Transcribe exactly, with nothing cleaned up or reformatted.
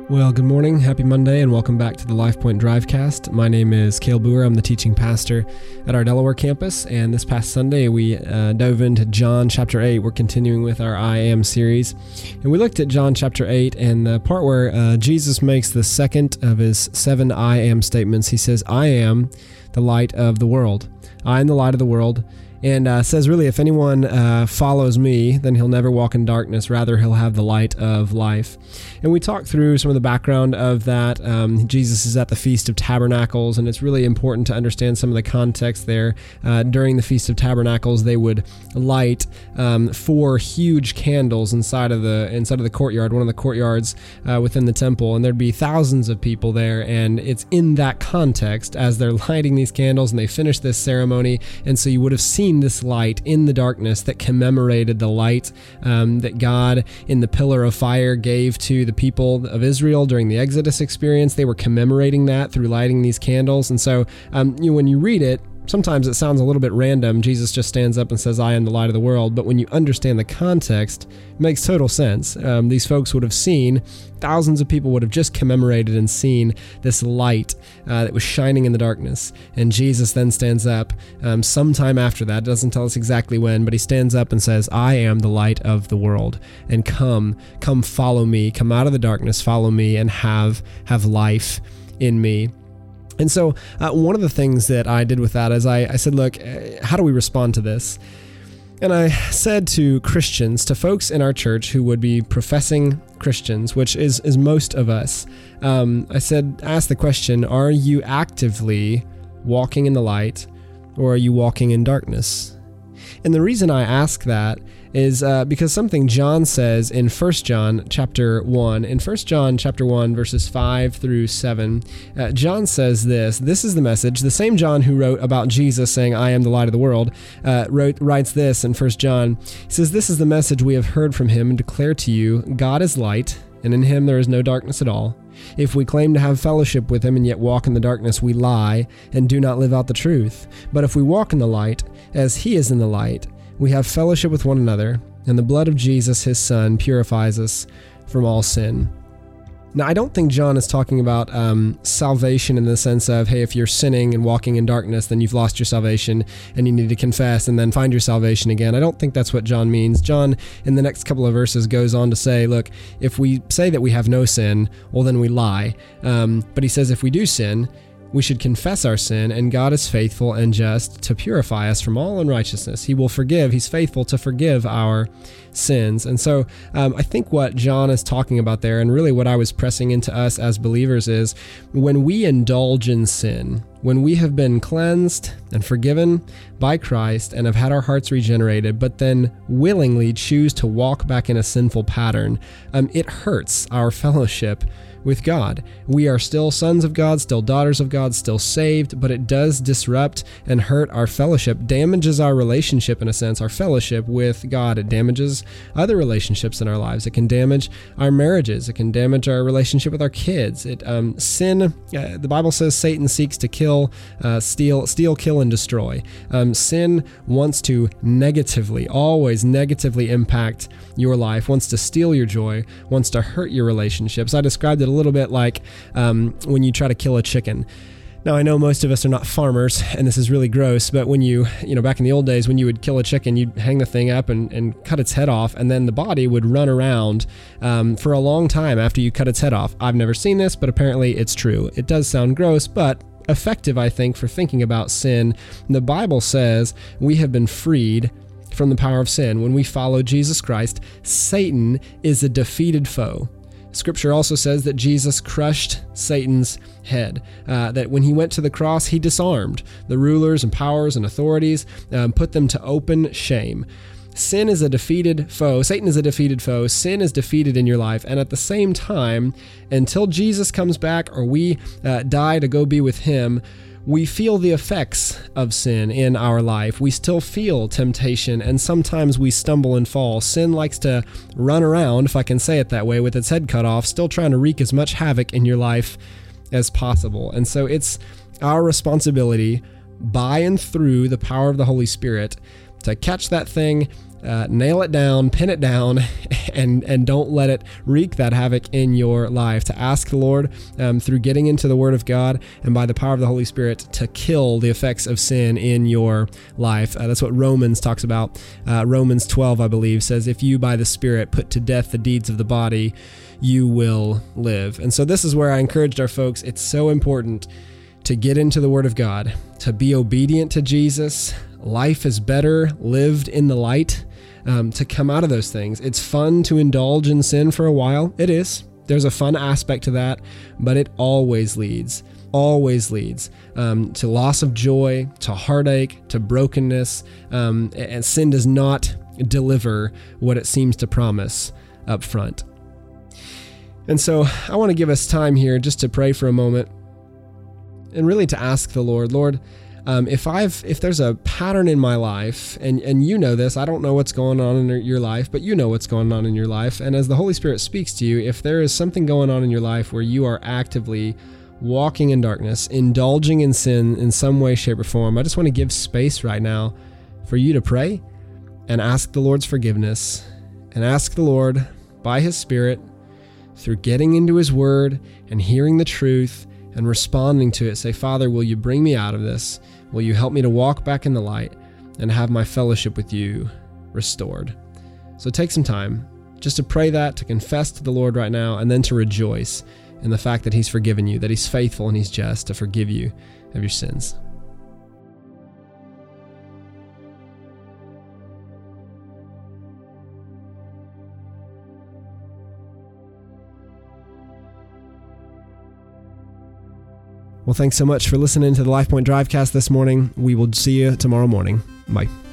Well, good morning, happy Monday, and welcome back to the LifePoint Drivecast. My name is Cale Boer. I'm the teaching pastor at our Delaware campus, and this past Sunday we uh, dove into John chapter eight. We're continuing with our I Am series, and we looked at John chapter eight and the part where uh, Jesus makes the second of his seven I Am statements. He says, I am the light of the world. I am the light of the world. And uh, says, really, if anyone uh, follows me, then he'll never walk in darkness. Rather, he'll have the light of life. And we talked through some of the background of that. Um, Jesus is at the Feast of Tabernacles, and it's really important to understand some of the context there. Uh, during the Feast of Tabernacles, they would light um, four huge candles inside of the inside of the courtyard, one of the courtyards uh, within the temple, and there'd be thousands of people there. And it's in that context as they're lighting these candles, and they finish this ceremony. And so you would have seen this light in the darkness that commemorated the light um, that God in the pillar of fire gave to the people of Israel during the Exodus experience. They were commemorating that through lighting these candles. And so um, you know, when you read it, sometimes it sounds a little bit random. Jesus just stands up and says, I am the light of the world. But when you understand the context, it makes total sense. Um, these folks would have seen, thousands of people would have just commemorated and seen this light uh, that was shining in the darkness. And Jesus then stands up um, sometime after that, doesn't tell us exactly when, but he stands up and says, I am the light of the world. And come, come follow me, come out of the darkness, follow me, and have, have life in me. And so uh, one of the things that I did with that is I, I said, look, uh, how do we respond to this? And I said to Christians, to folks in our church who would be professing Christians, which is, is most of us, um, I said, ask the question, are you actively walking in the light, or are you walking in darkness? And the reason I ask that is uh, because something John says in First John chapter one. In First John chapter one, verses five through seven, uh, John says this. This is the message. The same John who wrote about Jesus saying, I am the light of the world, uh, wrote, writes this in First John. He says, this is the message we have heard from him and declare to you, God is light, and in him there is no darkness at all. If we claim to have fellowship with him and yet walk in the darkness, we lie and do not live out the truth. But if we walk in the light, as he is in the light, we have fellowship with one another, and the blood of Jesus, his son, purifies us from all sin. Now, I don't think John is talking about um, salvation in the sense of, hey, if you're sinning and walking in darkness, then you've lost your salvation and you need to confess and then find your salvation again. I don't think that's what John means. John, in the next couple of verses, goes on to say, look, if we say that we have no sin, well, then we lie. Um, but he says if we do sin, we should confess our sin, and God is faithful and just to purify us from all unrighteousness. He will forgive. He's faithful to forgive our sins. And so um, I think what John is talking about there, and really what I was pressing into us as believers, is when we indulge in sin, when we have been cleansed and forgiven by Christ and have had our hearts regenerated, but then willingly choose to walk back in a sinful pattern, um, it hurts our fellowship with God. We are still sons of God, still daughters of God, still saved, but it does disrupt and hurt our fellowship, damages our relationship in a sense, our fellowship with God. It damages other relationships in our lives. It can damage our marriages. It can damage our relationship with our kids. It um, sin, uh, the Bible says Satan seeks to kill, uh, steal, steal, kill, and destroy. Um, sin wants to negatively, always negatively impact your life, wants to steal your joy, wants to hurt your relationships. I described it a little bit like um, when you try to kill a chicken. Now, I know most of us are not farmers, and this is really gross, but when you, you know, back in the old days, when you would kill a chicken, you'd hang the thing up and, and cut its head off, and then the body would run around um, for a long time after you cut its head off. I've never seen this, but apparently it's true. It does sound gross, but effective, I think, for thinking about sin. The Bible says we have been freed from the power of sin. When we follow Jesus Christ, Satan is a defeated foe. Scripture also says that Jesus crushed Satan's head, uh, that when he went to the cross, he disarmed the rulers and powers and authorities, um, put them to open shame. Sin is a defeated foe. Satan is a defeated foe. Sin is defeated in your life. And at the same time, until Jesus comes back or we uh, die to go be with him, we feel the effects of sin in our life. We still feel temptation, and sometimes we stumble and fall. Sin likes to run around, if I can say it that way, with its head cut off, still trying to wreak as much havoc in your life as possible. And so it's our responsibility, by and through the power of the Holy Spirit, to catch that thing, uh, nail it down, pin it down, and and don't let it wreak that havoc in your life. To ask the Lord um, through getting into the Word of God and by the power of the Holy Spirit to kill the effects of sin in your life. Uh, that's what Romans talks about. Uh, Romans twelve, I believe, says, if you by the Spirit put to death the deeds of the body, you will live. And so this is where I encouraged our folks. It's so important to get into the Word of God, to be obedient to Jesus. Life is better lived in the light, um, to come out of those things. It's fun to indulge in sin for a while. It is. There's a fun aspect to that, but it always leads, always leads um, to loss of joy, to heartache, to brokenness, um, and sin does not deliver what it seems to promise up front. And so I want to give us time here just to pray for a moment and really to ask the Lord, Lord, um, if I've if there's a pattern in my life, and, and you know this, I don't know what's going on in your life, but you know what's going on in your life. And as the Holy Spirit speaks to you, if there is something going on in your life where you are actively walking in darkness, indulging in sin in some way, shape, or form, I just want to give space right now for you to pray and ask the Lord's forgiveness and ask the Lord by His Spirit, through getting into His Word and hearing the truth and responding to it, say, Father, will you bring me out of this? Will you help me to walk back in the light and have my fellowship with you restored? So take some time just to pray that, to confess to the Lord right now, and then to rejoice in the fact that He's forgiven you, that He's faithful and He's just to forgive you of your sins. Well, thanks so much for listening to the LifePoint Drivecast this morning. We will see you tomorrow morning. Bye.